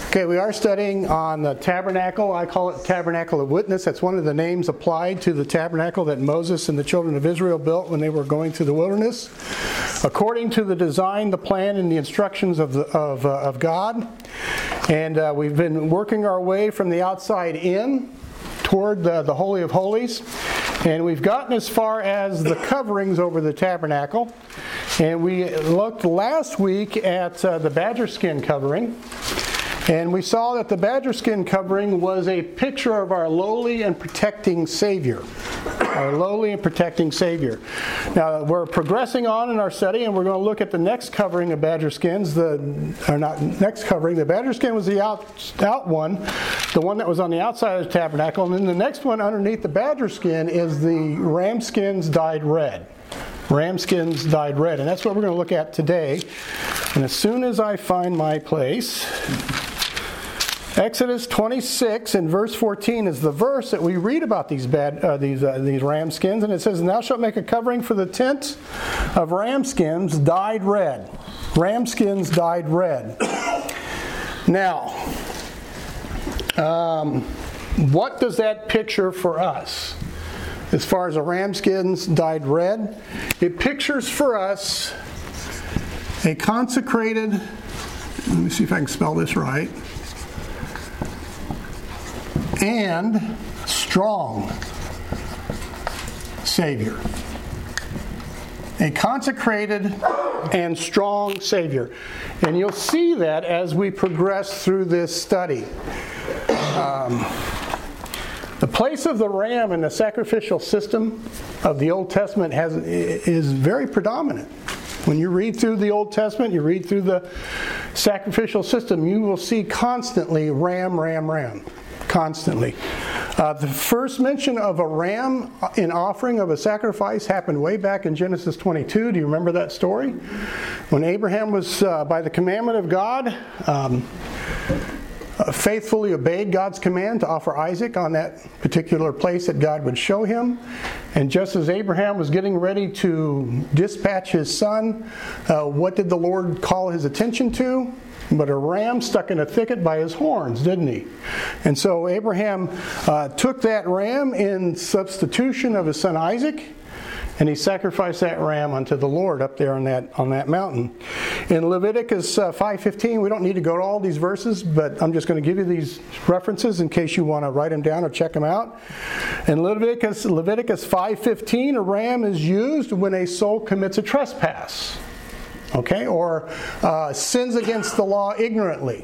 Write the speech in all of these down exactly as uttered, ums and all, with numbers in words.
Okay, we are studying on the tabernacle. I call it Tabernacle of Witness. That's one of the names applied to the tabernacle that Moses and the children of Israel built when they were going through the wilderness, according to the design, the plan, and the instructions of the, of, uh, of God. And uh, we've been working our way from the outside in toward the, the Holy of Holies. And we've gotten as far as the coverings over the tabernacle. And we looked last week at uh, the badger skin covering. And we saw that the badger skin covering was a picture of our lowly and protecting Savior. Our lowly and protecting Savior. Now, we're progressing on in our study, and we're going to look at the next covering of badger skins. The or not next covering. The badger skin was the out, out one, the one that was on the outside of the tabernacle. And then the next one underneath the badger skin is the ram skins dyed red. Ram skins dyed red. And that's what we're going to look at today. And as soon as I find my place... Exodus twenty-six and verse fourteen is the verse that we read about these bad uh, these uh, these ram skins, and it says, "And thou shalt make a covering for the tent of ram skins dyed red." Ram skins dyed red. Now, um, what does that picture for us? As far as the ram skins dyed red, it pictures for us a consecrated. Let me see if I can spell this right. And strong Savior. A consecrated and strong Savior. And you'll see that as we progress through this study. Um, the place of the ram in the sacrificial system of the Old Testament has is very predominant. When you read through the Old Testament, you read through the sacrificial system, you will see constantly ram, ram, ram. Constantly. Uh, the first mention of a ram in offering of a sacrifice happened way back in Genesis twenty-two. Do you remember that story? When Abraham was, uh, by the commandment of God, um, uh, faithfully obeyed God's command to offer Isaac on that particular place that God would show him. And just as Abraham was getting ready to dispatch his son, uh, what did the Lord call his attention to? But a ram stuck in a thicket by his horns, didn't he? And so Abraham uh, took that ram in substitution of his son Isaac, and he sacrificed that ram unto the Lord up there on that on that mountain. In Leviticus uh, five fifteen, we don't need to go to all these verses, but I'm just going to give you these references in case you want to write them down or check them out. In Leviticus Leviticus five fifteen, a ram is used when a soul commits a trespass. Okay, or uh, sins against the law ignorantly.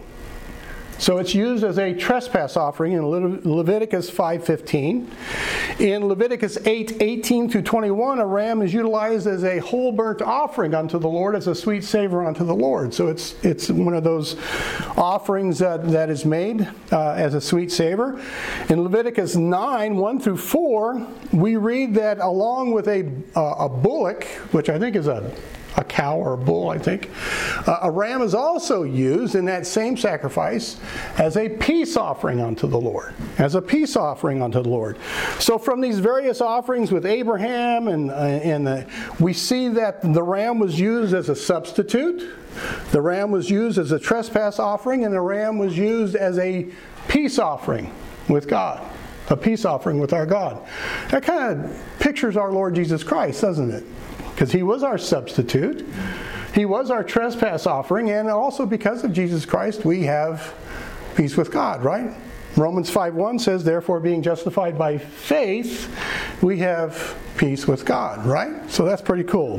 So it's used as a trespass offering in Le- Leviticus five fifteen. In Leviticus eight eighteen through twenty-one, a ram is utilized as a whole burnt offering unto the Lord, as a sweet savor unto the Lord. So it's it's one of those offerings that, that is made uh, as a sweet savor. In Leviticus nine one through four, we read that along with a uh, a bullock, which I think is a a cow or a bull, I think. Uh, a ram is also used in that same sacrifice as a peace offering unto the Lord. As a peace offering unto the Lord. So from these various offerings with Abraham, and, uh, and the, we see that the ram was used as a substitute. The ram was used as a trespass offering, and the ram was used as a peace offering with God. A peace offering with our God. That kind of pictures our Lord Jesus Christ, doesn't it? Because he was our substitute. He was our trespass offering. And also because of Jesus Christ, we have peace with God, right? Romans five one says, "Therefore, being justified by faith, we have peace with God," right? So that's pretty cool.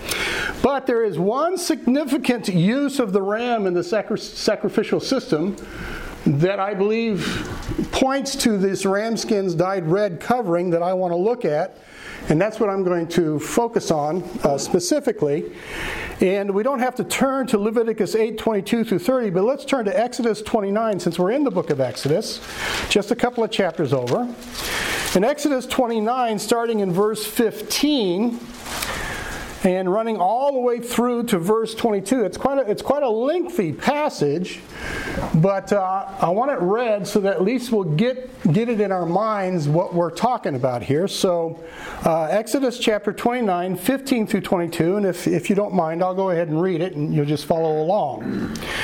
But there is one significant use of the ram in the sacri- sacrificial system that I believe points to this ram skins dyed red covering that I want to look at. And that's what I'm going to focus on uh, specifically. And we don't have to turn to Leviticus eight twenty-two through thirty, but let's turn to Exodus twenty-nine, since we're in the book of Exodus, just a couple of chapters over. In Exodus twenty-nine, starting in verse fifteen, and running all the way through to verse twenty-two. It's quite a, it's quite a lengthy passage, but uh, I want it read so that at least we'll get, get it in our minds what we're talking about here. So uh, Exodus chapter twenty-nine, fifteen through twenty-two, and if, if you don't mind, I'll go ahead and read it and you'll just follow along.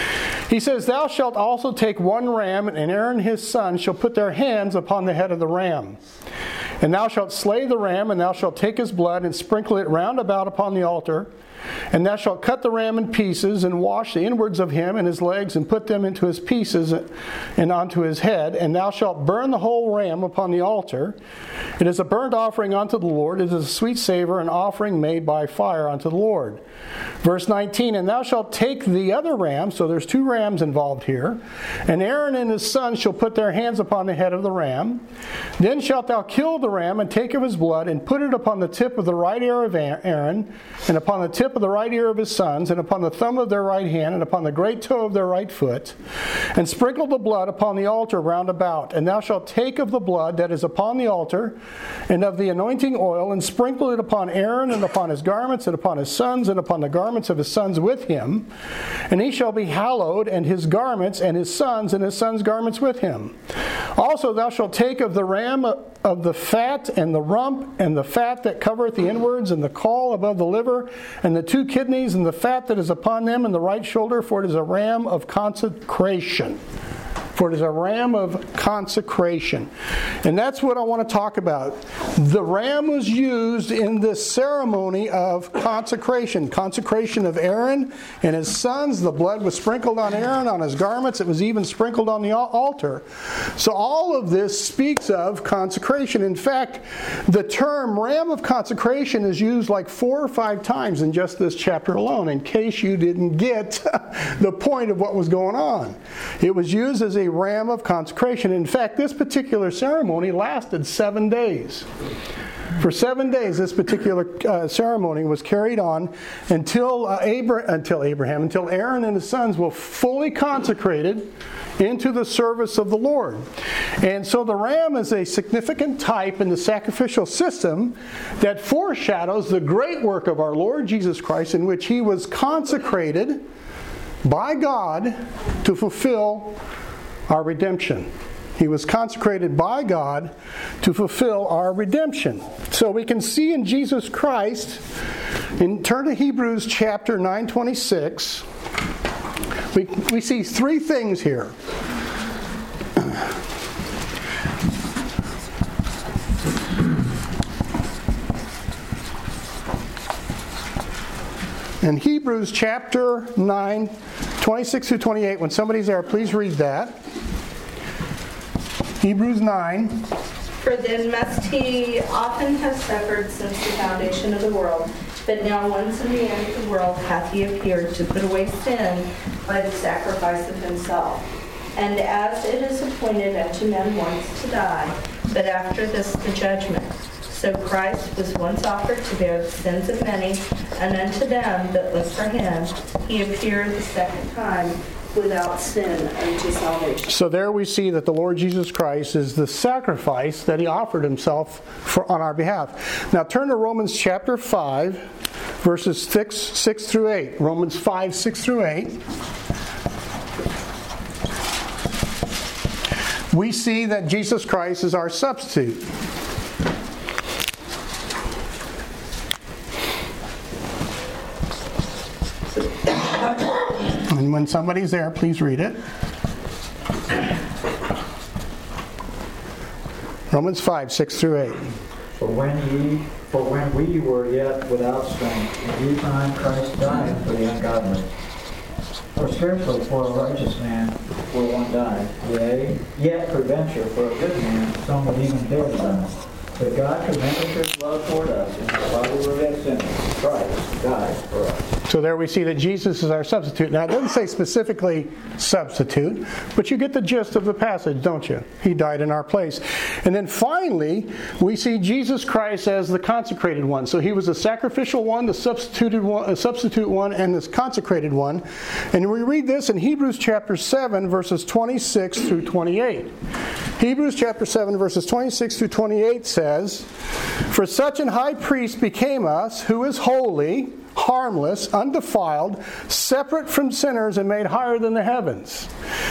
He says, thou shalt also take one ram, and Aaron his son shall put their hands upon the head of the ram. And thou shalt slay the ram, and thou shalt take his blood, and sprinkle it round about upon the altar. And thou shalt cut the ram in pieces, and wash the inwards of him and his legs, and put them into his pieces and onto his head. And thou shalt burn the whole ram upon the altar. It is a burnt offering unto the Lord. It is a sweet savor, an offering made by fire unto the Lord. Verse nineteen, and thou shalt take the other ram, so there's two rams involved here, and Aaron and his sons shall put their hands upon the head of the ram. Then shalt thou kill the ram, and take of his blood, and put it upon the tip of the right ear of Aaron, and upon the tip of the right ear of his sons, and upon the thumb of their right hand, and upon the great toe of their right foot, and sprinkle the blood upon the altar round about. And thou shalt take of the blood that is upon the altar, and of the anointing oil, and sprinkle it upon Aaron, and upon his garments, and upon his sons, and upon the garments of his sons with him. And he shall be hallowed, and his garments, and his sons, and his sons' garments with him. Also thou shalt take of the ram of the fat, and the rump, and the fat that covereth the inwards, and the caul above the liver, and the two kidneys, and the fat that is upon them, and the right shoulder, for it is a ram of consecration. For it is a ram of consecration. And that's what I want to talk about. The ram was used in this ceremony of consecration. Consecration of Aaron and his sons. The blood was sprinkled on Aaron, on his garments. It was even sprinkled on the altar. So all of this speaks of consecration. In fact, the term ram of consecration is used like four or five times in just this chapter alone, in case you didn't get the point of what was going on. It was used as a ram of consecration. In fact, this particular ceremony lasted seven days. For seven days, this particular uh, ceremony was carried on until uh, Abra- until Abraham, until Aaron and his sons were fully consecrated into the service of the Lord. And so the ram is a significant type in the sacrificial system that foreshadows the great work of our Lord Jesus Christ, in which he was consecrated by God to fulfill our redemption. He was consecrated by God to fulfill our redemption. So we can see in Jesus Christ, and turn to Hebrews chapter nine twenty-six, we, we see three things here. In Hebrews chapter nine, twenty-six through twenty-eight, when somebody's there, please read that. Hebrews nine. For then must he often have suffered since the foundation of the world. But now once in the end of the world hath he appeared to put away sin by the sacrifice of himself. And as it is appointed unto men once to die, but after this the judgment. So Christ was once offered to bear the sins of many, and unto them that look for him he appeared the second time without sin unto salvation. So there we see that the Lord Jesus Christ is the sacrifice that he offered himself for on our behalf. Now turn to Romans chapter five, verses six, six through eight. Romans five, six through eight. We see that Jesus Christ is our substitute. And when somebody's there, please read it. Romans five, six through eight. For when ye, for when we were yet without strength, in due time Christ died for the ungodly. For scarcely for a righteous man will one die, yea, yet peradventure for a good man some would even dare to die. But God commended his love toward us, and while we were yet sinners, Christ died for us. So there we see that Jesus is our substitute. Now it doesn't say specifically substitute, but you get the gist of the passage, don't you? He died in our place. And then finally, we see Jesus Christ as the consecrated one. So he was the sacrificial one, the substituted one, the substitute one, and this consecrated one. And we read this in Hebrews chapter seven, verses twenty-six through twenty-eight. Hebrews chapter seven, verses twenty-six through twenty-eight says, For such an high priest became us, who is holy, harmless, undefiled, separate from sinners, and made higher than the heavens.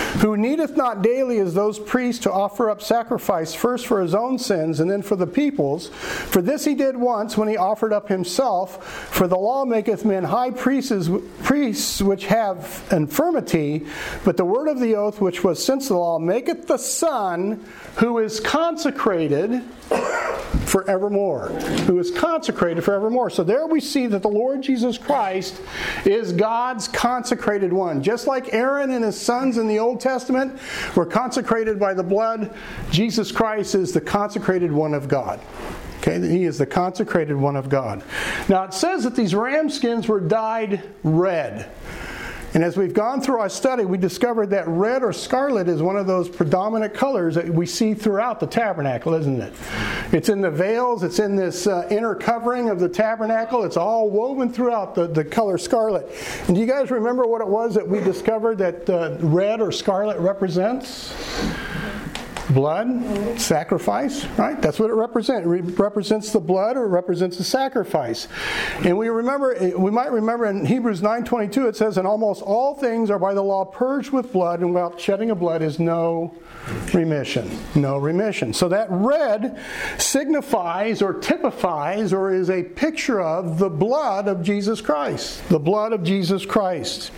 who needeth not daily as those priests to offer up sacrifice first for his own sins and then for the people's. For this he did once when he offered up himself. For the law maketh men high priests, priests which have infirmity, but the word of the oath which was since the law maketh the Son who is consecrated forevermore. Who is consecrated forevermore. So there we see that the Lord Jesus Christ is God's consecrated one. Just like Aaron and his sons in the Old Testament were consecrated by the blood, Jesus Christ is the consecrated one of God. Okay, he is the consecrated one of God. Now it says that these ram skins were dyed red. And as we've gone through our study, we discovered that red or scarlet is one of those predominant colors that we see throughout the tabernacle, isn't it? It's in the veils, it's in this uh, inner covering of the tabernacle, it's all woven throughout the, the color scarlet. And do you guys remember what it was that we discovered that uh, red or scarlet represents? Blood, sacrifice, right? That's what it represents. It represents the blood, or it represents the sacrifice. And we remember, we might remember in Hebrews nine twenty-two, it says, "And almost all things are by the law purged with blood, and without shedding of blood is no remission." No remission. So that red signifies or typifies or is a picture of the blood of Jesus Christ. The blood of Jesus Christ.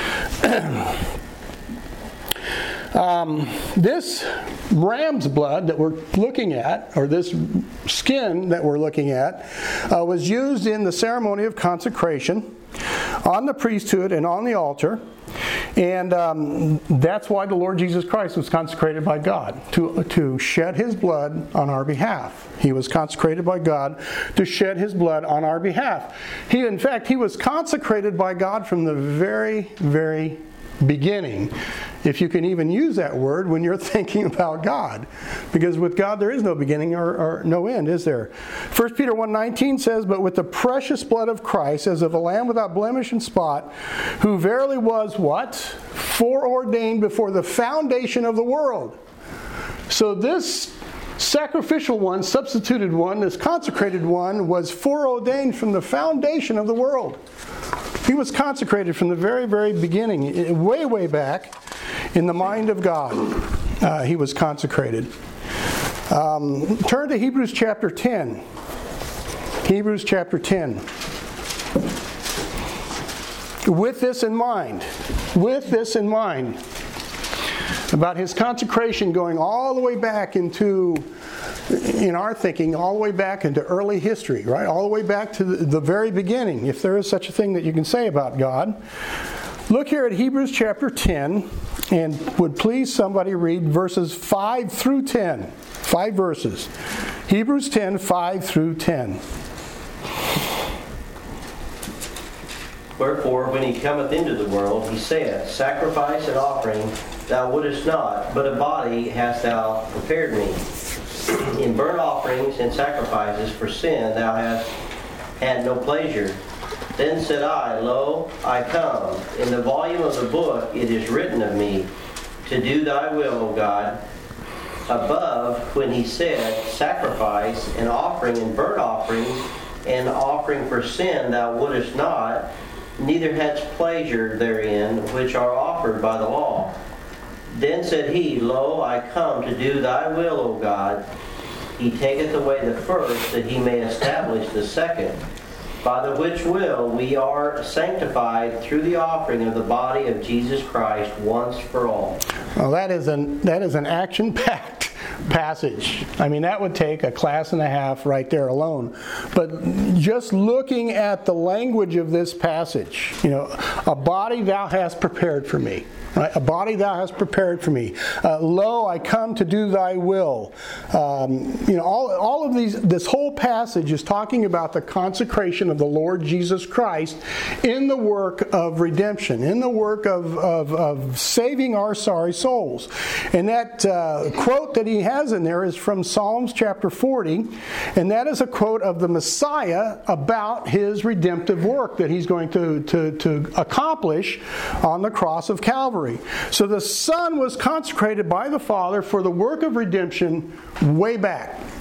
Um, this ram's blood that we're looking at, or this skin that we're looking at, uh, was used in the ceremony of consecration on the priesthood and on the altar. And um, that's why the Lord Jesus Christ was consecrated by God, to, to shed his blood on our behalf. He was consecrated by God to shed his blood on our behalf. He, in fact, he was consecrated by God from the very, very beginning, if you can even use that word when you're thinking about God. Because with God there is no beginning or, or no end, is there? First Peter one nineteen says, "But with the precious blood of Christ, as of a lamb without blemish and spot, who verily was" what? "Foreordained before the foundation of the world." So this sacrificial one, substituted one, this consecrated one, was foreordained from the foundation of the world. He was consecrated from the very, very beginning, way, way back in the mind of God. Uh, he was consecrated. Um, turn to Hebrews chapter ten. Hebrews chapter ten. With this in mind, with this in mind, about his consecration going all the way back into, in our thinking, all the way back into early history, right? All the way back to the, the very beginning, if there is such a thing that you can say about God. Look here at Hebrews chapter ten, and would please somebody read verses five through ten. Five verses. Hebrews ten, five through ten. "Wherefore, when he cometh into the world, he saith, Sacrifice and offering thou wouldest not, but a body hast thou prepared me. In burnt offerings and sacrifices for sin thou hast had no pleasure. Then said I, Lo, I come. In the volume of the book it is written of me, to do thy will, O God. Above, when he said, Sacrifice and offering and burnt offerings and offering for sin thou wouldest not, neither hadst pleasure therein, which are offered by the law. Then said he, Lo, I come to do thy will, O God. He taketh away the first, that he may establish the second. By the which will we are sanctified through the offering of the body of Jesus Christ once for all." Well, that is an that is an action-packed passage. I mean, that would take a class and a half right there alone. But just looking at the language of this passage, you know, a body thou hast prepared for me. Right? A body thou hast prepared for me. Uh, Lo, I come to do thy will. Um, you know, all, all of these, this whole passage is talking about the consecration of the Lord Jesus Christ in the work of redemption, in the work of, of, of saving our sorry souls. And that uh, quote that he has in there is from Psalms chapter forty, and that is a quote of the Messiah about his redemptive work that he's going to, to, to accomplish on the cross of Calvary. So the Son was consecrated by the Father for the work of redemption way back.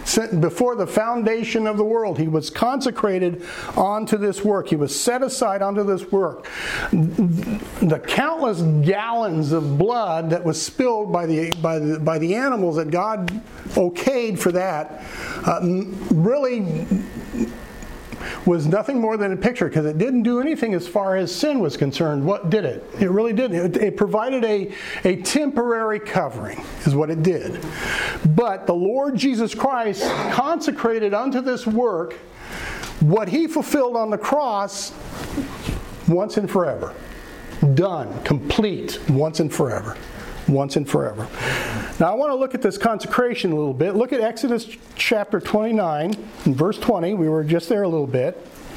Before the foundation of the world, he was consecrated onto this work. He was set aside onto this work. The countless gallons of blood that was spilled by the by the by the animals that God okayed for that uh, really was nothing more than a picture, because it didn't do anything as far as sin was concerned. What did it? It really didn't. It, it provided a, a temporary covering, is what it did. But the Lord Jesus Christ consecrated unto this work what he fulfilled on the cross once and forever. Done. Complete. Once and forever. Once and forever. Now I want to look at this consecration a little bit. Look at Exodus chapter twenty-nine and verse twenty. We were just there a little bit.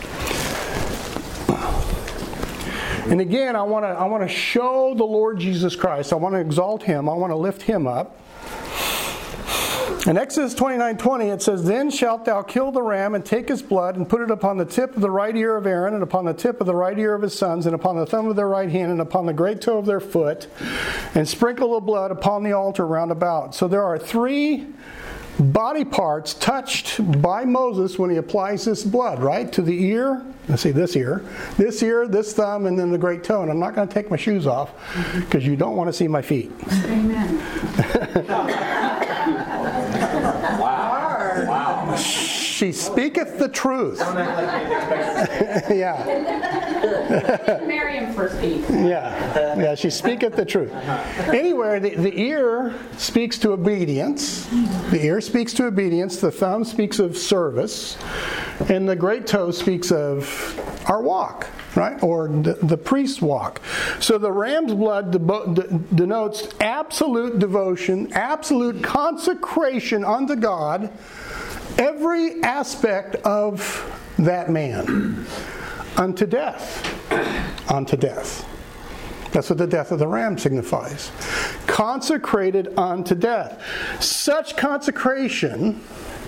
And again, I want to I want to show the Lord Jesus Christ. I want to exalt him. I want to lift him up. In Exodus twenty-nine twenty, it says, "Then shalt thou kill the ram, and take his blood, and put it upon the tip of the right ear of Aaron, and upon the tip of the right ear of his sons, and upon the thumb of their right hand, and upon the great toe of their foot, and sprinkle the blood upon the altar round about." So there are three body parts touched by Moses when he applies this blood, right? To the ear, let's see, this ear, this ear, this thumb, and then the great toe. And I'm not going to take my shoes off, because you don't want to see my feet. Amen. Wow. Wow. She speaketh the truth. Yeah. Marry him first, Pete. Yeah. Yeah, she speaketh the truth. Anyway, the, the ear speaks to obedience. The ear speaks to obedience. The thumb speaks of service. And the great toe speaks of our walk, right? Or the, the priest's walk. So the ram's blood debo- de- denotes absolute devotion, absolute consecration unto God, every aspect of that man, unto death. Unto death. That's what the death of the ram signifies. Consecrated unto death. Such consecration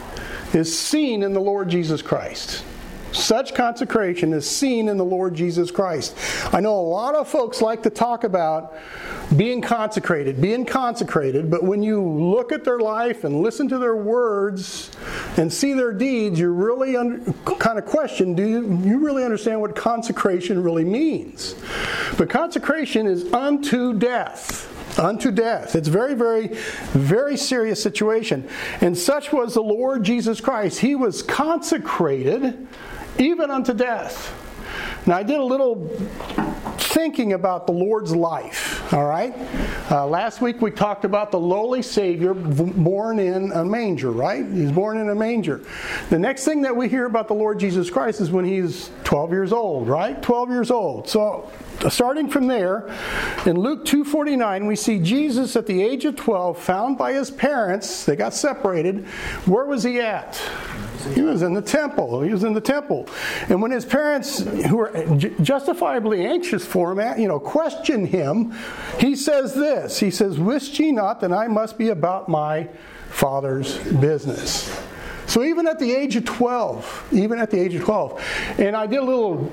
is seen in the Lord Jesus Christ. Such consecration is seen in the Lord Jesus Christ. I know a lot of folks like to talk about being consecrated, being consecrated, but when you look at their life and listen to their words and see their deeds, you really under, kind of question, do you, you really understand what consecration really means? But consecration is unto death. Unto death. It's a very, very, very serious situation. And such was the Lord Jesus Christ. He was consecrated even unto death. Now, I did a little thinking about the Lord's life, all right? Uh, last week we talked about the lowly Savior born in a manger, right? He's born in a manger. The next thing that we hear about the Lord Jesus Christ is when he's twelve years old, right? twelve years old. So, starting from there, in Luke two forty-nine, we see Jesus at the age of twelve, found by his parents. They got separated. Where was he at? He was in the temple. He was in the temple. And when his parents, who were justifiably anxious for him, you know, questioned him, he says this. He says, "Wist ye not that I must be about my Father's business?" So even at the age of twelve, even at the age of twelve, and I did a little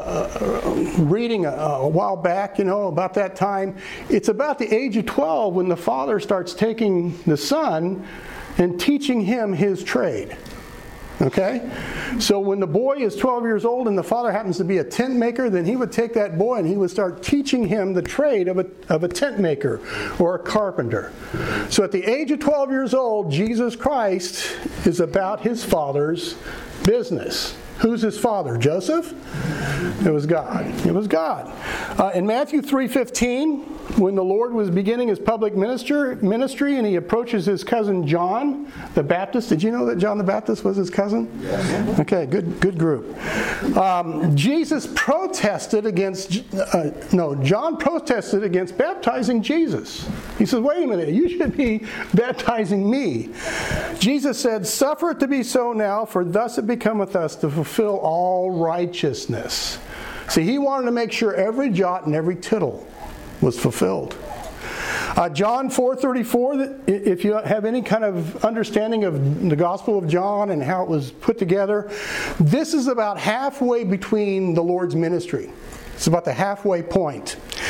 uh, reading a, a while back, you know, about that time. It's about the age of twelve when the father starts taking the son and teaching him his trade. Okay? So when the boy is twelve years old and the father happens to be a tent maker, then he would take that boy and he would start teaching him the trade of a, of a tent maker or a carpenter. So at the age of twelve years old, Jesus Christ is about his father's business. Who's his father? Joseph? It was God. It was God. Uh, in Matthew three fifteen, when the Lord was beginning his public minister, ministry and he approaches his cousin John the Baptist. Did you know that John the Baptist was his cousin? Yes. Okay, good good group. Um, Jesus protested against, uh, no, John protested against baptizing Jesus. He says, wait a minute, you should be baptizing me. Jesus said, "Suffer it to be so now, for thus it becometh us to fulfill all righteousness." See, he wanted to make sure every jot and every tittle was fulfilled. Uh, John four thirty-four, if you have any kind of understanding of the Gospel of John and how it was put together, this is about halfway between the Lord's ministry. It's about the halfway point.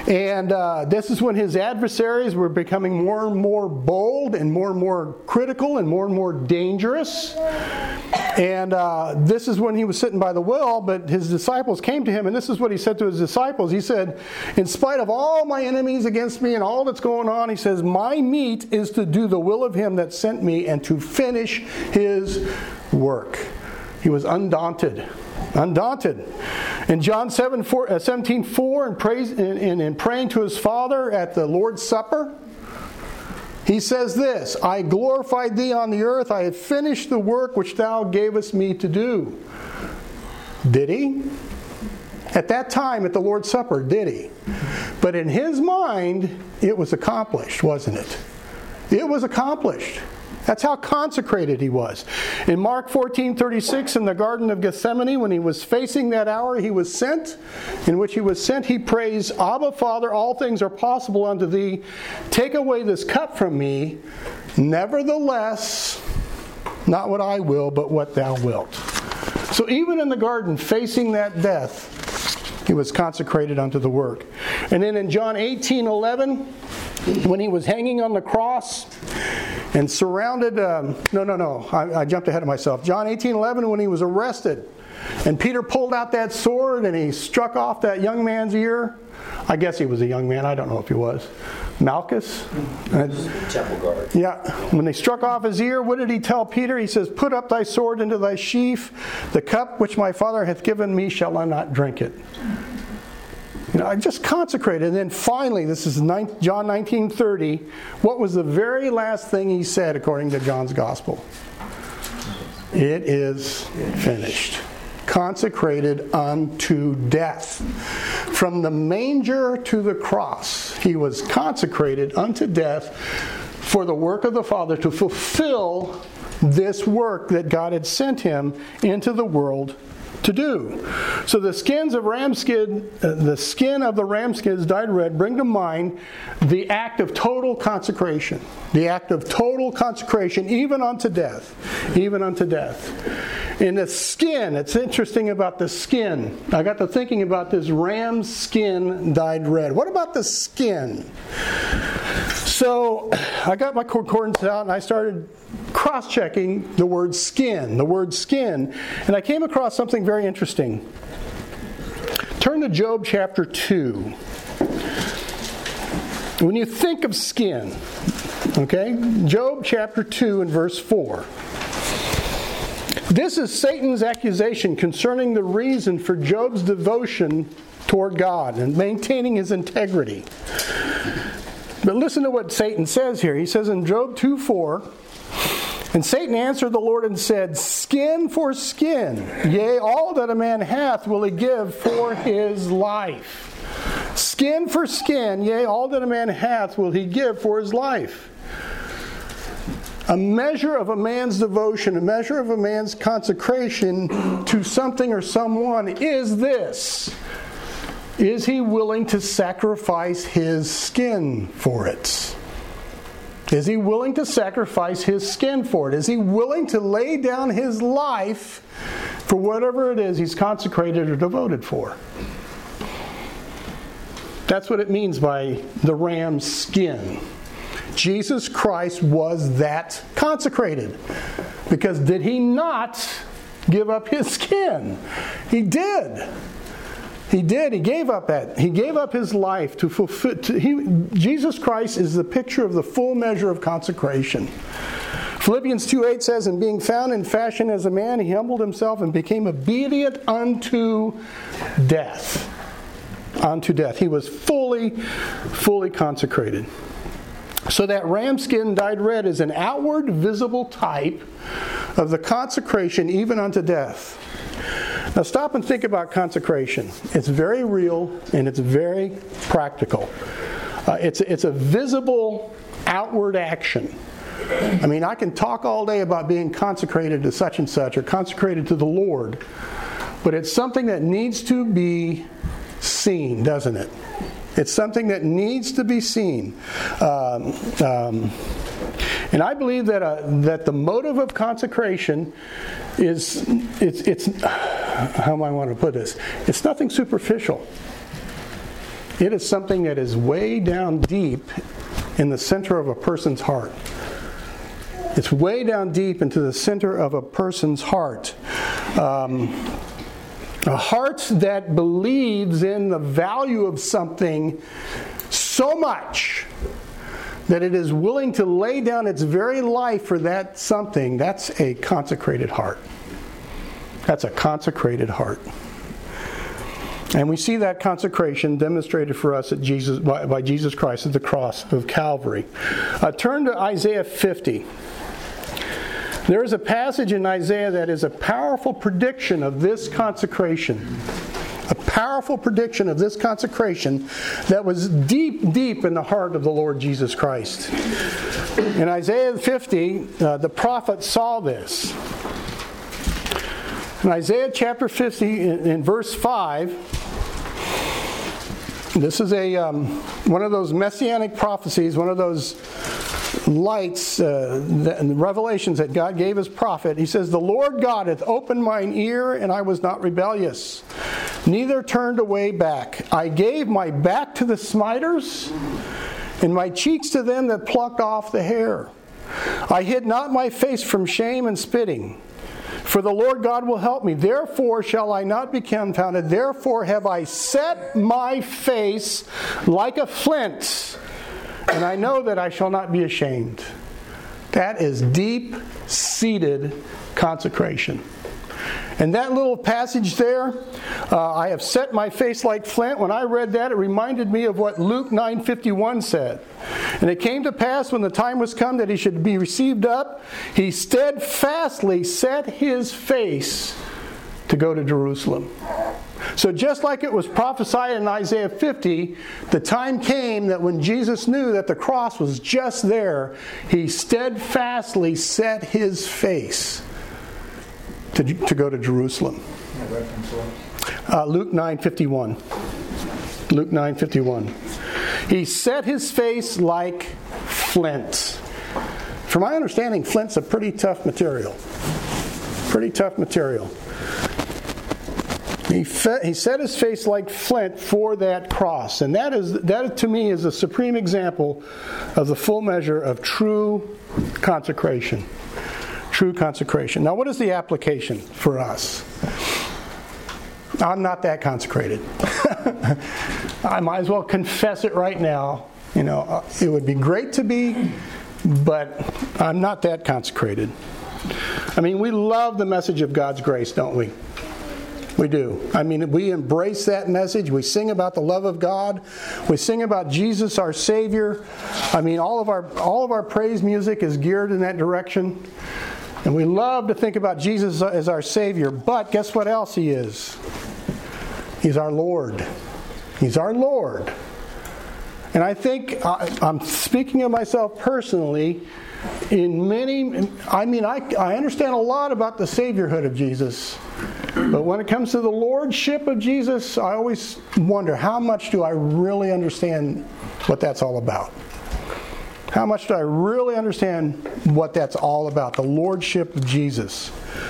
And uh, this is when his adversaries were becoming more and more bold and more and more critical and more and more dangerous. And uh, this is when he was sitting by the well, but his disciples came to him, and this is what he said to his disciples. He said, in spite of all my enemies against me and all that's going on, he says, my meat is to do the will of him that sent me and to finish his work. He was undaunted. Undaunted. In John seventeen four, and praise, in, in, in praying to his Father at the Lord's Supper, he says this, I glorified thee on the earth. I have finished the work which thou gavest me to do. Did he? At that time at the Lord's Supper, did he? But in his mind, it was accomplished, wasn't it? It was accomplished. That's how consecrated he was. In Mark fourteen thirty-six, in the Garden of Gethsemane, when he was facing that hour he was sent, in which he was sent, he prays, Abba, Father, all things are possible unto thee. Take away this cup from me. Nevertheless, not what I will, but what thou wilt. So even in the garden, facing that death, he was consecrated unto the work. And then in John eighteen eleven, when he was hanging on the cross and surrounded, um, no, no, no, I, I jumped ahead of myself. John eighteen eleven, when he was arrested, and Peter pulled out that sword and he struck off that young man's ear. I guess he was a young man. I don't know if he was. Malchus? Temple guard. Yeah. When they struck off his ear, what did he tell Peter? He says, put up thy sword into thy sheath. The cup which my Father hath given me, shall I not drink it? You know, I just consecrated. And then finally, this is John nineteen thirty. What was the very last thing he said according to John's Gospel? It is finished. Consecrated unto death. From the manger to the cross, he was consecrated unto death for the work of the Father to fulfill this work that God had sent him into the world to do. So the skins of ram skin, uh, the skin of the ram skins dyed red bring to mind the act of total consecration. The act of total consecration, even unto death. Even unto death. In the skin, it's interesting about the skin. I got to thinking about this ram skin dyed red. What about the skin? So I got my concordance out and I started cross-checking the word skin, the word skin, and I came across something very interesting. Turn to Job chapter two. When you think of skin, okay, Job chapter two and verse four. This is Satan's accusation concerning the reason for Job's devotion toward God and maintaining his integrity. But listen to what Satan says here. He says in Job two four, and Satan answered the Lord and said, skin for skin, yea, all that a man hath will he give for his life. Skin for skin, yea, all that a man hath will he give for his life. A measure of a man's devotion, a measure of a man's consecration to something or someone is this. Is he willing to sacrifice his skin for it? Is he willing to sacrifice his skin for it? Is he willing to lay down his life for whatever it is he's consecrated or devoted for? That's what it means by the ram's skin. Jesus Christ was that consecrated. Because did he not give up his skin? He did. He did. He gave up that. He gave up his life to fulfill. To, he, Jesus Christ is the picture of the full measure of consecration. Philippians two eight says, and being found in fashion as a man, he humbled himself and became obedient unto death. Unto death. He was fully, fully consecrated. So that ram skin dyed red is an outward visible type of the consecration even unto death. Now stop and think about consecration. It's very real and it's very practical. Uh, it's, it's a visible outward action. I mean, I can talk all day about being consecrated to such and such or consecrated to the Lord, but it's something that needs to be seen, doesn't it? It's something that needs to be seen. Um, um, and I believe that uh, that the motive of consecration is, it's, it's, how do I want to put this? It's nothing superficial. It is something that is way down deep in the center of a person's heart. It's way down deep into the center of a person's heart. Um, a heart that believes in the value of something so much that it is willing to lay down its very life for that something, that's a consecrated heart. That's a consecrated heart. And we see that consecration demonstrated for us at Jesus, by, by Jesus Christ at the cross of Calvary. Uh, turn to Isaiah fifty. There is a passage in Isaiah that is a powerful prediction of this consecration. A powerful prediction of this consecration that was deep, deep in the heart of the Lord Jesus Christ. In Isaiah fifty, uh, the prophet saw this. In Isaiah chapter fifty, in, in verse five, this is a um, one of those messianic prophecies, one of those lights uh, that, and the revelations that God gave his prophet. He says, "The Lord God hath opened mine ear, and I was not rebellious, neither turned away back. I gave my back to the smiters, and my cheeks to them that plucked off the hair. I hid not my face from shame and spitting. For the Lord God will help me. Therefore shall I not be confounded. Therefore have I set my face like a flint, and I know that I shall not be ashamed." That is deep-seated consecration. And that little passage there, uh, I have set my face like flint. When I read that, it reminded me of what Luke nine fifty-one said. "And it came to pass when the time was come that he should be received up, he steadfastly set his face to go to Jerusalem." So just like it was prophesied in Isaiah fifty, the time came that when Jesus knew that the cross was just there, he steadfastly set his face to, to go to Jerusalem. Uh, Luke nine fifty-one. Luke nine fifty-one. He set his face like flint. From my understanding, flint's a pretty tough material. Pretty tough material. He, fe- he set his face like flint for that cross. And that is that to me is a supreme example of the full measure of true consecration. True consecration. Now, what is the application for us? I'm not that consecrated. I might as well confess it right now. You know, it would be great to be, but I'm not that consecrated. I mean, we love the message of God's grace, don't we? We do. I mean, we embrace that message. We sing about the love of God. We sing about Jesus, our Savior. I mean, all of our all of our praise music is geared in that direction. And we love to think about Jesus as our Savior. But guess what else He is? He's our Lord. He's our Lord. And I think, I'm speaking of myself personally, in many, I mean, I, I understand a lot about the Saviorhood of Jesus. But when it comes to the Lordship of Jesus, I always wonder, how much do I really understand what that's all about? How much do I really understand what that's all about, the Lordship of Jesus?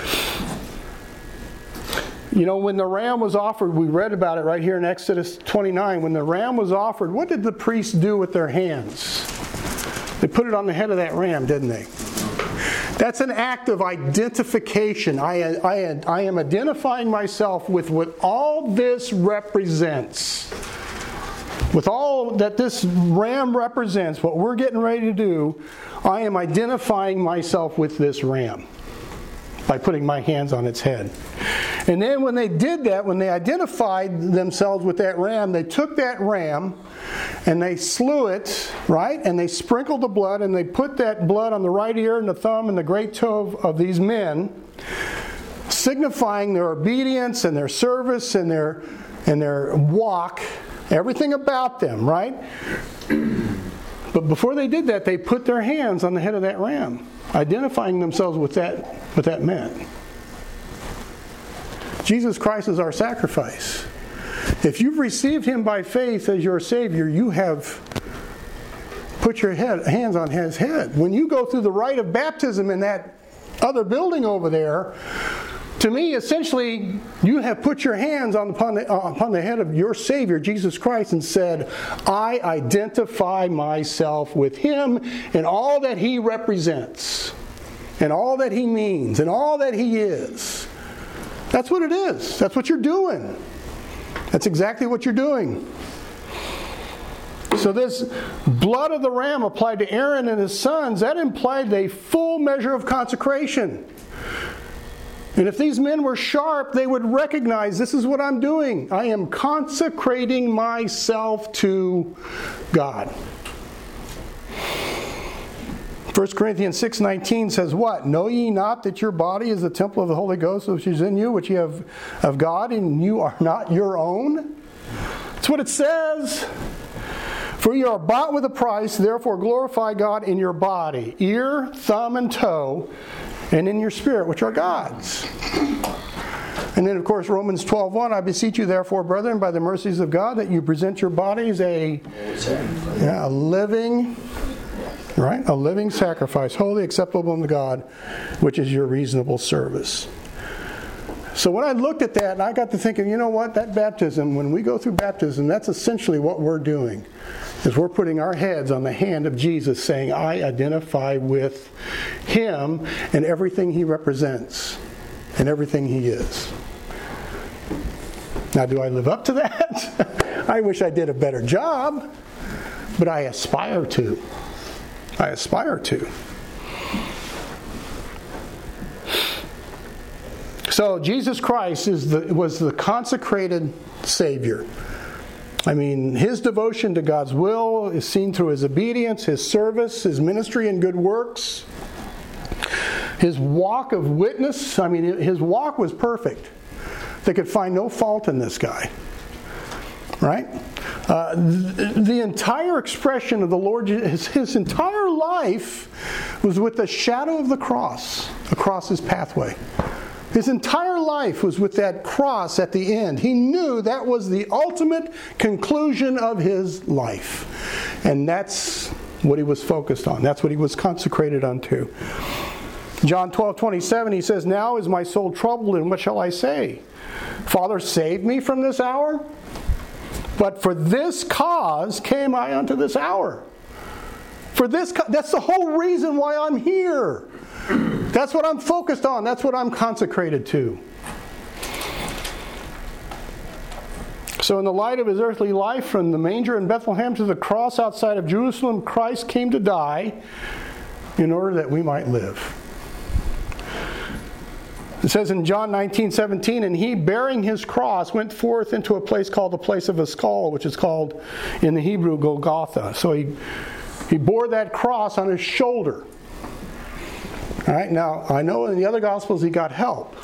You know, when the ram was offered, we read about it right here in Exodus twenty-nine. When the ram was offered, what did the priests do with their hands? They put it on the head of that ram, didn't they? That's an act of identification. I, I, I am identifying myself with what all this represents. With all that this ram represents, what we're getting ready to do, I am identifying myself with this ram by putting my hands on its head. And then when they did that, when they identified themselves with that ram, they took that ram and they slew it, right? And they sprinkled the blood, and they put that blood on the right ear and the thumb and the great toe of, of these men, signifying their obedience and their service and their and their walk, everything about them, right? But before they did that, they put their hands on the head of that ram, identifying themselves with that, what that meant. Jesus Christ is our sacrifice. If you've received Him by faith as your Savior, you have put your head, hands on His head. When you go through the rite of baptism in that other building over there, To me, essentially, you have put your hands on, upon, the, uh, upon the head of your Savior, Jesus Christ, and said, I identify myself with Him and all that He represents, and all that He means, and all that He is. That's what it is. That's what you're doing. That's exactly what you're doing. So this blood of the ram applied to Aaron and his sons, that implied a full measure of consecration. And if these men were sharp, they would recognize, this is what I'm doing. I am consecrating myself to God. First Corinthians six nineteen says what? Know ye not that your body is the temple of the Holy Ghost which is in you, which ye have of God, and you are not your own? That's what it says. For you are bought with a price, therefore glorify God in your body, ear, thumb, and toe, and in your spirit, which are God's. And then, of course, Romans twelve one, I beseech you, therefore, brethren, by the mercies of God, that you present your bodies a, yeah, a living, right, a living sacrifice, holy, acceptable unto God, which is your reasonable service. So when I looked at that, I got to thinking, you know what, that baptism, when we go through baptism, that's essentially what we're doing. Is we're putting our heads on the hand of Jesus, saying, I identify with Him and everything He represents and everything He is. Now, do I live up to that? I wish I did a better job, but I aspire to. I aspire to. So Jesus Christ is the, was the consecrated Savior. I mean, His devotion to God's will is seen through His obedience, His service, His ministry and good works. His walk of witness, I mean, His walk was perfect. They could find no fault in this guy. Right? Uh, the, the entire expression of the Lord, his, his entire life was with the shadow of the cross across His pathway. His entire life was with that cross at the end. He knew that was the ultimate conclusion of His life. And that's what He was focused on. That's what He was consecrated unto. John twelve twenty-seven, He says, Now is my soul troubled, and what shall I say? Father, save me from this hour? But for this cause came I unto this hour. For this, that's the whole reason why I'm here. That's what I'm focused on. That's what I'm consecrated to. So in the light of His earthly life, from the manger in Bethlehem to the cross outside of Jerusalem, Christ came to die in order that we might live. It says in John nineteen seventeen, and He, bearing His cross, went forth into a place called the place of a skull, which is called in the Hebrew Golgotha. So He, he bore that cross on His shoulder. All right, now, I know in the other Gospels He got help.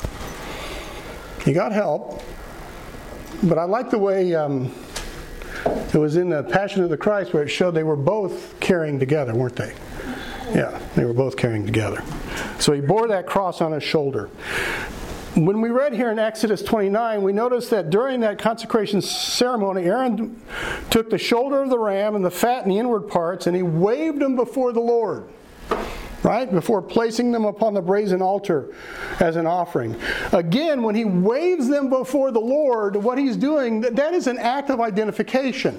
He got help. But I like the way um, it was in the Passion of the Christ where it showed they were both carrying together, weren't they? Yeah, they were both carrying together. So He bore that cross on His shoulder. When we read here in Exodus twenty-nine, we notice that during that consecration ceremony, Aaron took the shoulder of the ram and the fat and the inward parts, and he waved them before the Lord. Right? Before placing them upon the brazen altar as an offering. Again, when he waves them before the Lord, what he's doing, that is an act of identification.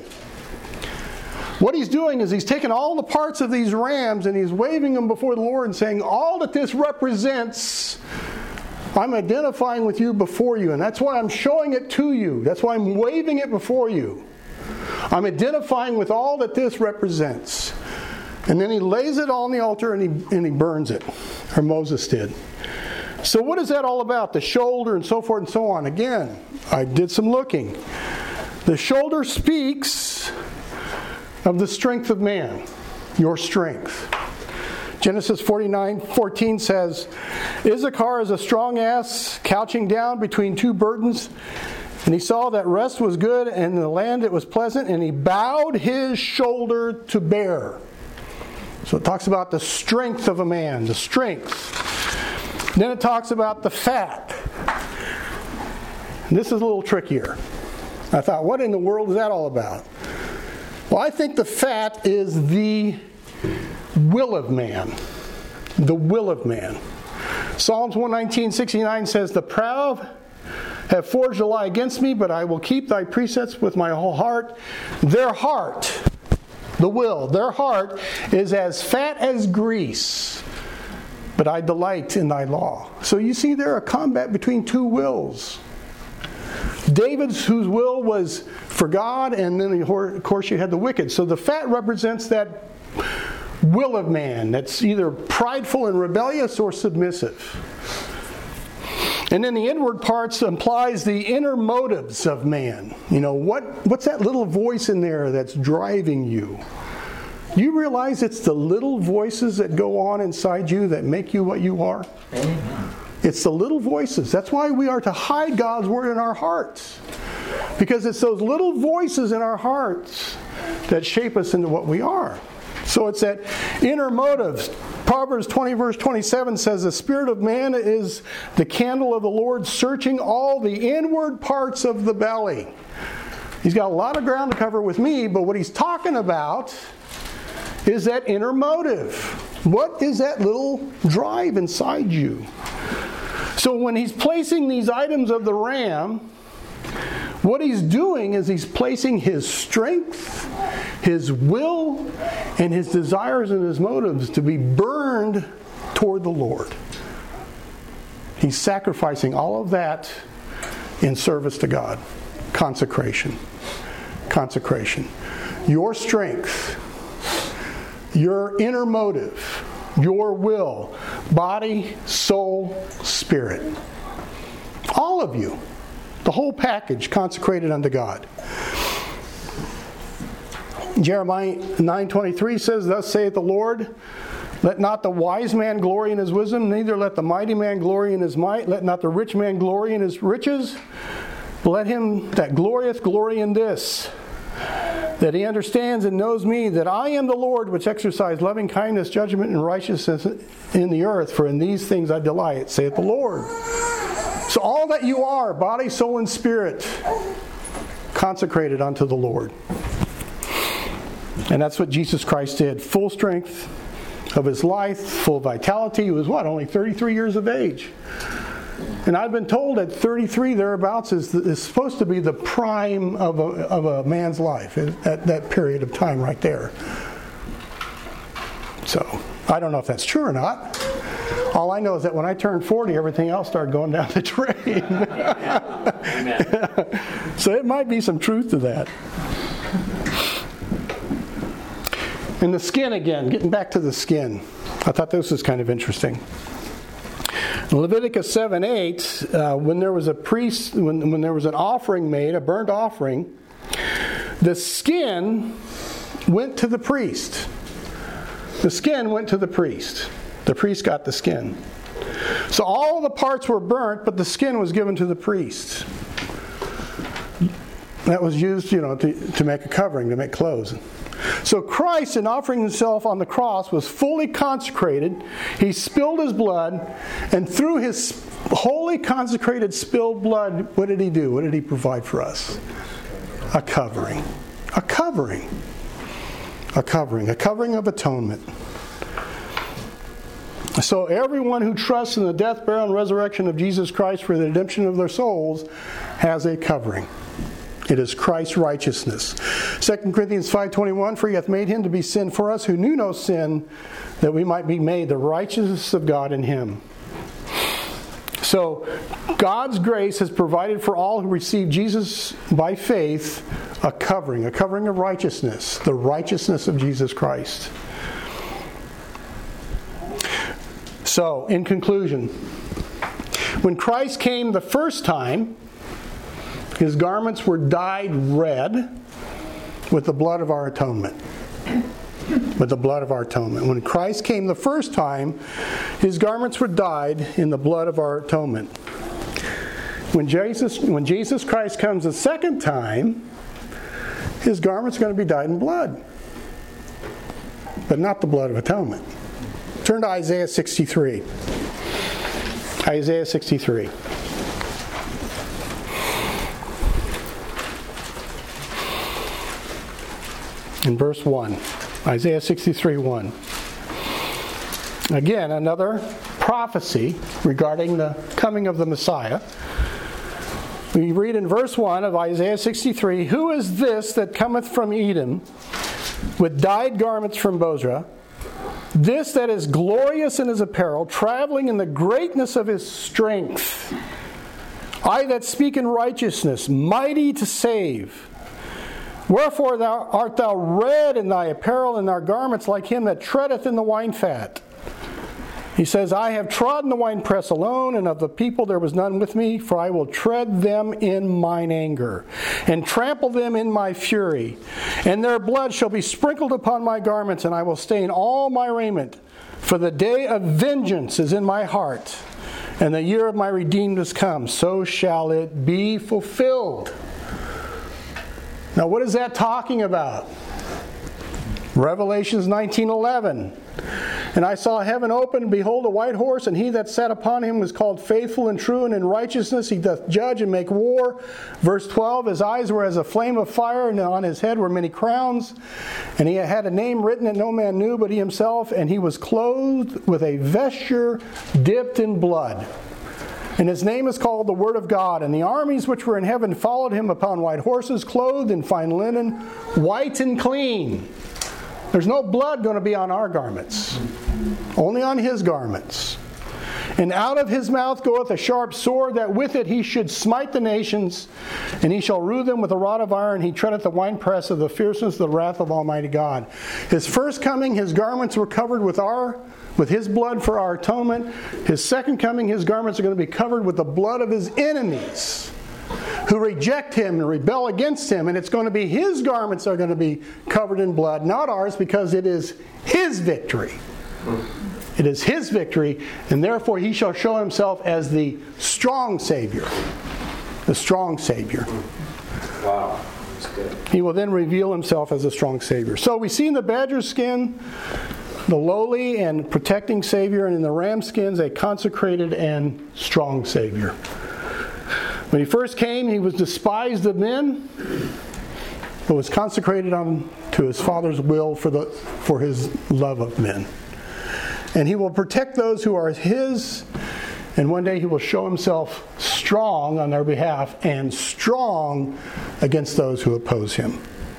What he's doing is he's taking all the parts of these rams and he's waving them before the Lord and saying, all that this represents, I'm identifying with you before you. And that's why I'm showing it to you. That's why I'm waving it before you. I'm identifying with all that this represents. And then he lays it on the altar and he, and he burns it, or Moses did. So what is that all about? The shoulder and so forth and so on. Again, I did some looking. The shoulder speaks of the strength of man, your strength. Genesis forty-nine fourteen says, Issachar is a strong ass couching down between two burdens. And he saw that rest was good and in the land it was pleasant, and he bowed his shoulder to bear. So it talks about the strength of a man, the strength. Then it talks about the fat. And this is a little trickier. I thought, what in the world is that all about? Well, I think the fat is the will of man. The will of man. Psalms one nineteen, sixty-nine says, the proud have forged a lie against me, but I will keep thy precepts with my whole heart. Their heart, the will, their heart is as fat as grease, but I delight in thy law. So you see there a combat between two wills. David's, whose will was for God, and then of course you had the wicked. So the fat represents that will of man that's either prideful and rebellious or submissive. And then the inward parts implies the inner motives of man. You know, what what's that little voice in there that's driving you? You realize it's the little voices that go on inside you that make you what you are? Amen. It's the little voices. That's why we are to hide God's word in our hearts. Because it's those little voices in our hearts that shape us into what we are. So it's that inner motives. Proverbs twenty verse twenty-seven says, the spirit of man is the candle of the Lord, searching all the inward parts of the belly. He's got a lot of ground to cover with me, but what he's talking about is that inner motive. What is that little drive inside you? So when he's placing these items of the ram, what he's doing is he's placing his strength, his will, and his desires and his motives to be burned toward the Lord. He's sacrificing all of that in service to God. Consecration. Consecration. Your strength, your inner motive, your will, body, soul, spirit. All of you. The whole package consecrated unto God. Jeremiah nine twenty-three says, thus saith the Lord, let not the wise man glory in his wisdom, neither let the mighty man glory in his might, let not the rich man glory in his riches, but let him that glorieth glory in this, that he understands and knows me, that I am the Lord which exercise loving kindness, judgment, and righteousness in the earth, for in these things I delight, saith the Lord. So all that you are, body, soul, and spirit, consecrated unto the Lord. And that's what Jesus Christ did. Full strength of his life, full vitality. He was what, only thirty-three years of age. And I've been told that thirty-three thereabouts is, is supposed to be the prime of a, of a man's life, at that period of time right there. So, I don't know if that's true or not. All I know is that when I turned forty, everything else started going down the drain. Amen. So it might be some truth to that. And the skin again, getting back to the skin. I thought this was kind of interesting. In Leviticus seven eight, uh, when there was a priest, when, when there was an offering made, a burnt offering, the skin went to the priest. The skin went to the priest. The priest got the skin. So all the parts were burnt, but the skin was given to the priest. That was used, you know, to, to make a covering, to make clothes. So Christ, in offering himself on the cross, was fully consecrated. He spilled his blood, and through his holy consecrated spilled blood, what did he do? What did he provide for us? A covering. A covering. A covering. A covering of atonement. So everyone who trusts in the death, burial, and resurrection of Jesus Christ for the redemption of their souls has a covering. It is Christ's righteousness. Second Corinthians five twenty-one, for he hath made him to be sin for us who knew no sin, that we might be made the righteousness of God in him. So God's grace has provided for all who receive Jesus by faith a covering, a covering of righteousness, the righteousness of Jesus Christ. So, in conclusion, when Christ came the first time, his garments were dyed red with the blood of our atonement. With the blood of our atonement. When Christ came the first time, his garments were dyed in the blood of our atonement. When Jesus, when Jesus Christ comes the second time, his garments are going to be dyed in blood. But not the blood of atonement. Turn to Isaiah sixty-three. Isaiah sixty-three. In verse one. Isaiah sixty-three one. Again, another prophecy regarding the coming of the Messiah. We read in verse one of Isaiah sixty-three, "Who is this that cometh from Edom with dyed garments from Bozrah? This that is glorious in his apparel, traveling in the greatness of his strength. I that speak in righteousness, mighty to save. Wherefore thou, art thou red in thy apparel, and thy garments like him that treadeth in the wine fat?" He says, "I have trodden the winepress alone, and of the people there was none with me, for I will tread them in mine anger, and trample them in my fury. And their blood shall be sprinkled upon my garments, and I will stain all my raiment. For the day of vengeance is in my heart, and the year of my redeemed is come. So shall it be fulfilled." Now what is that talking about? Revelations nineteen eleven. "And I saw heaven open, and behold a white horse, and he that sat upon him was called Faithful and True, and in righteousness he doth judge and make war." Verse twelve, "His eyes were as a flame of fire, and on his head were many crowns. And he had a name written that no man knew but he himself, and he was clothed with a vesture dipped in blood. And his name is called the Word of God. And the armies which were in heaven followed him upon white horses, clothed in fine linen, white and clean." There's no blood going to be on our garments, only on his garments. "And out of his mouth goeth a sharp sword, that with it he should smite the nations, and he shall rule them with a rod of iron. He treadeth the winepress of the fierceness of the wrath of Almighty God." His first coming, his garments were covered with our with his blood for our atonement. His second coming, his garments are going to be covered with the blood of his enemies who reject him and rebel against him. And it's going to be his garments that are going to be covered in blood, not ours, because it is his victory. It is his victory, and therefore he shall show himself as the strong Savior. The strong Savior. Wow. That's good. He will then reveal himself as a strong Savior. So we see in the badger skin the lowly and protecting Savior, and in the ram skins a consecrated and strong Savior. When he first came, he was despised of men, but was consecrated on to his Father's will for the for his love of men. And he will protect those who are his, and one day he will show himself strong on their behalf and strong against those who oppose him.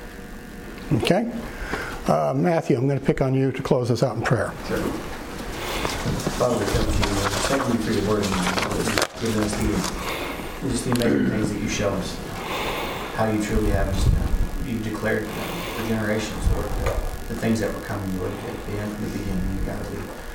Okay? Uh, Matthew, I'm going to pick on you to close us out in prayer. Sure. Father, we come to you, Lord. Thank you for your word and giving us the, just the amazing things that you show us. How you truly have us. You've declared for generations, Lord, the, the things that were coming, Lord, at the end from the beginning. God, we